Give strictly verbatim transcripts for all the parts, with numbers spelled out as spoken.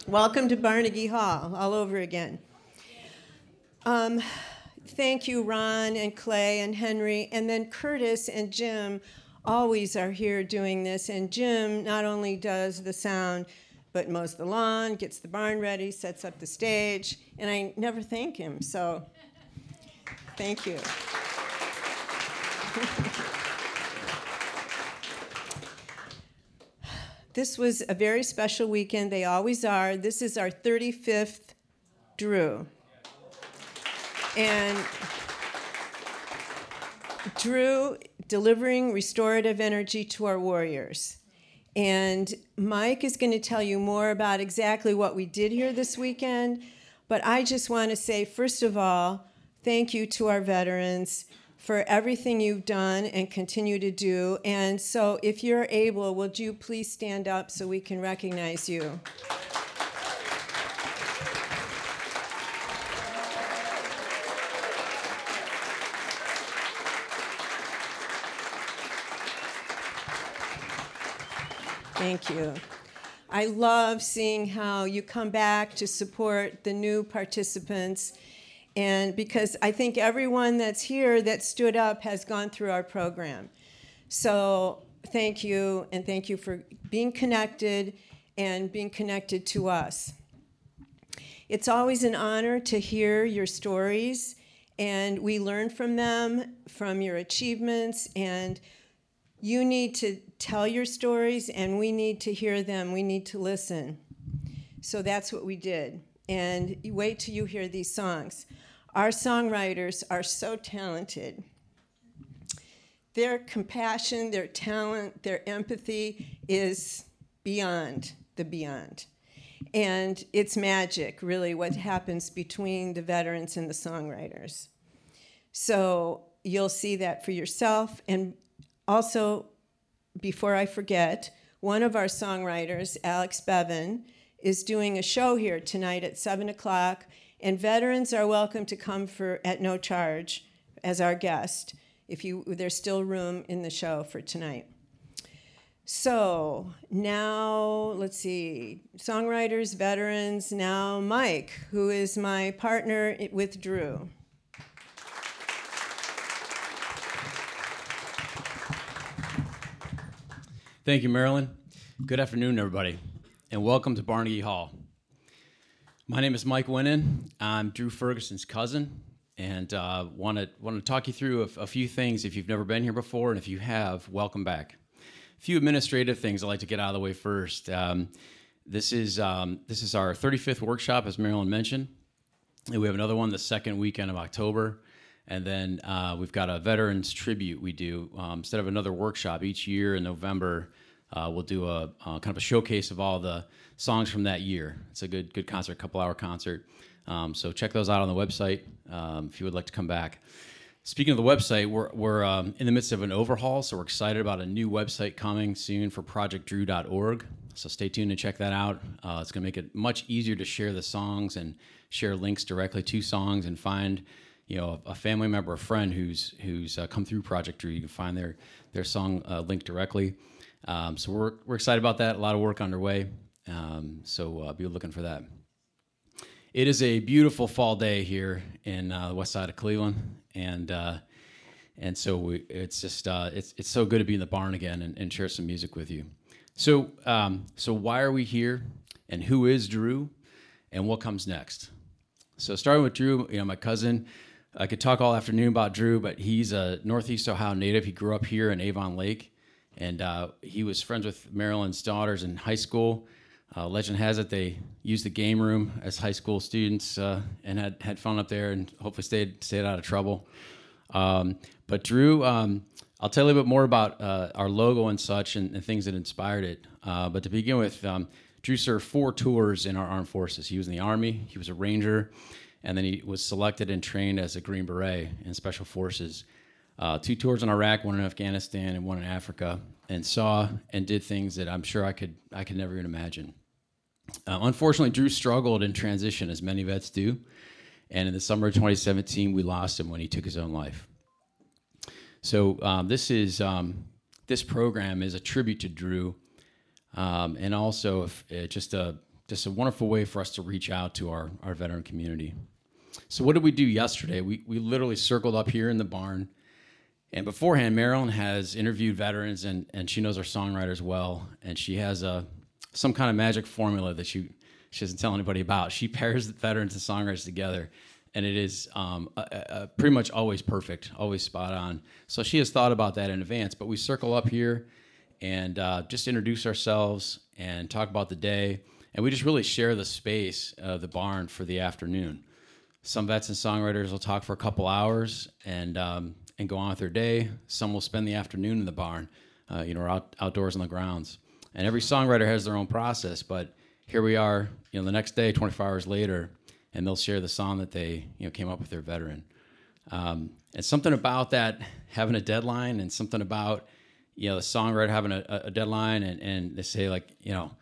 Welcome to Barnegie Hall, all over again. Um, thank you, Ron and Clay and Henry, and then Curtis and Jim always are here doing this. And Jim not only does the sound, but mows the lawn, gets the barn ready, sets up the stage, and I never thank him, so thank you. This was a very special weekend. They always are. This is our thirty-fifth Drew. And Drew delivering restorative energy to our warriors. And Mike is going to tell you more about exactly what we did here this weekend. But I just want to say, first of all, thank you to our veterans for everything you've done and continue to do. And so if you're able, would you please stand up so we can recognize you? Thank you. I love seeing how you come back to support the new participants. And because I think everyone that's here that stood up has gone through our program. So thank you, and thank you for being connected and being connected to us. It's always an honor to hear your stories, and we learn from them, from your achievements, and you need to tell your stories, and we need to hear them. We need to listen. So that's what we did. And you wait till you hear these songs. Our songwriters are so talented. Their compassion, their talent, their empathy is beyond the beyond. And it's magic, really, what happens between the veterans and the songwriters. So you'll see that for yourself. And also, before I forget, one of our songwriters, Alex Bevan, is doing a show here tonight at seven o'clock, and veterans are welcome to come for at no charge as our guest, if you there's still room in the show for tonight. So now, let's see, songwriters, veterans, now Mike, who is my partner with Drew. Thank you, Marilyn. Good afternoon, everybody, and welcome to Barnegie Hall. My name is Mike Winnan. I'm Drew Ferguson's cousin, and uh, want to want to talk you through a, a few things if you've never been here before, and if you have, welcome back. A few administrative things I'd like to get out of the way first. Um, this is um, this is our thirty-fifth workshop, as Marilyn mentioned, and we have another one the second weekend of October. And then uh, we've got a veterans tribute we do. Um, instead of another workshop each year in November, uh, we'll do a, a kind of a showcase of all the songs from that year. It's a good good concert, couple hour concert. Um, so check those out on the website um, if you would like to come back. Speaking of the website, we're, we're um, in the midst of an overhaul, so we're excited about a new website coming soon for project drew dot org. So stay tuned and check that out. Uh, it's going to make it much easier to share the songs and share links directly to songs and find you know, a family member or friend who's who's uh, come through Project Drew. You can find their their song uh, linked directly. Um, so we're we're excited about that. A lot of work underway. Um, so uh, be looking for that. It is a beautiful fall day here in uh, the west side of Cleveland, and uh, and so we, it's just uh, it's it's so good to be in the barn again and, and share some music with you. So um, so why are we here, and who is Drew, and what comes next? So starting with Drew, you know, my cousin. I could talk all afternoon about Drew, but he's a Northeast Ohio native. He grew up here in Avon Lake, and uh, he was friends with Marilyn's daughters in high school. Uh, legend has it they used the game room as high school students uh, and had, had fun up there and hopefully stayed stayed out of trouble. Um, but Drew, um, I'll tell you a bit more about uh, our logo and such and, and things that inspired it. Uh, but to begin with, um, Drew served four tours in our armed forces. He was in the Army, he was a Ranger, and then he was selected and trained as a Green Beret in Special Forces. Uh, two tours in Iraq, one in Afghanistan, and one in Africa, and saw and did things that I'm sure I could I could never even imagine. Uh, unfortunately, Drew struggled in transition, as many vets do, and in the summer of twenty seventeen, we lost him when he took his own life. So um, this is um, this program is a tribute to Drew, um, and also if, uh, just a just a wonderful way for us to reach out to our, our veteran community. So what did we do yesterday? We, we literally circled up here in the barn. And beforehand, Marilyn has interviewed veterans, and, and she knows our songwriters well. And she has a some kind of magic formula that she, she doesn't tell anybody about. She pairs the veterans and songwriters together, and it is um, a, a pretty much always perfect, always spot on. So she has thought about that in advance. But we circle up here and uh, just introduce ourselves and talk about the day. And we just really share the space of the barn for the afternoon. Some vets and songwriters will talk for a couple hours and um, and go on with their day. Some will spend the afternoon in the barn, uh, you know, out, outdoors on the grounds. And every songwriter has their own process, but here we are, you know, the next day, twenty-four hours later, and they'll share the song that they, you know, came up with their veteran. Um, and something about that, having a deadline, and something about, you know, the songwriter having a, a deadline, and, and they say, like, you know,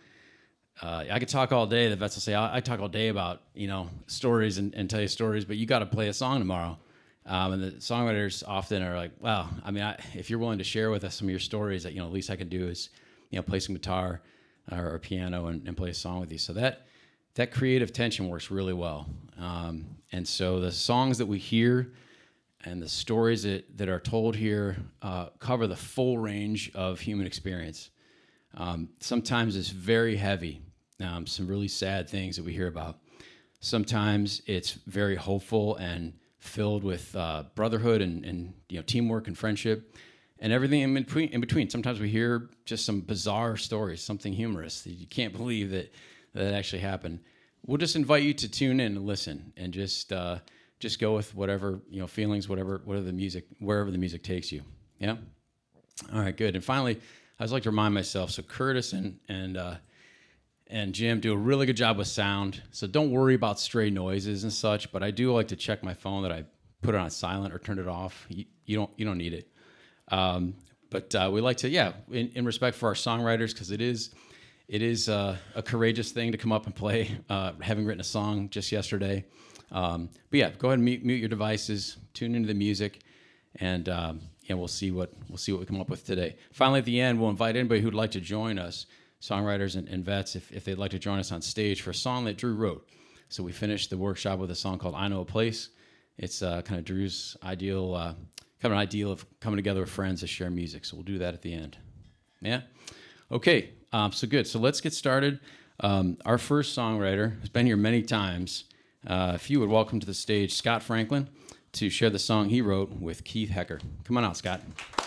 uh, I could talk all day. The vets will say, I, I talk all day about, you know, stories and, and tell you stories, but you got to play a song tomorrow. Um, and the songwriters often are like, well, I mean, I, if you're willing to share with us some of your stories, that, you know, the least I can do is, you know, play some guitar or, or piano and, and play a song with you. So that that creative tension works really well. Um, and so the songs that we hear and the stories that, that are told here uh, cover the full range of human experience. Um, sometimes it's very heavy, um, some really sad things that we hear about. Sometimes it's very hopeful and filled with uh, brotherhood and, and you know teamwork and friendship, and everything in between. In between, sometimes we hear just some bizarre stories, something humorous that you can't believe that that actually happened. We'll just invite you to tune in and listen, and just uh, just go with whatever you know feelings, whatever whatever the music, wherever the music takes you. Yeah. All right, good. And finally, I just like to remind myself. So Curtis and and uh, and Jim do a really good job with sound. So don't worry about stray noises and such. But I do like to check my phone that I put it on silent or turned it off. You, you don't you don't need it. Um, but uh, we like to yeah, in, in respect for our songwriters, because it is it is uh, a courageous thing to come up and play. Uh, having written a song just yesterday. Um, but yeah, go ahead and mute, mute your devices. Tune into the music, and um, yeah, we'll see what we'll see what we come up with today. Finally, at the end, we'll invite anybody who'd like to join us. Songwriters and, and vets, if, if they'd like to join us on stage for a song that Drew wrote. So we finished the workshop with a song called I Know a Place. It's uh, kind of Drew's ideal, uh, kind of an ideal of coming together with friends to share music. So we'll do that at the end. Yeah? Okay, um, so good. So let's get started. Um, our first songwriter has been here many times. Uh, if you would welcome to the stage Scott Franklin to share the song he wrote with Keith Hecker. Come on out, Scott.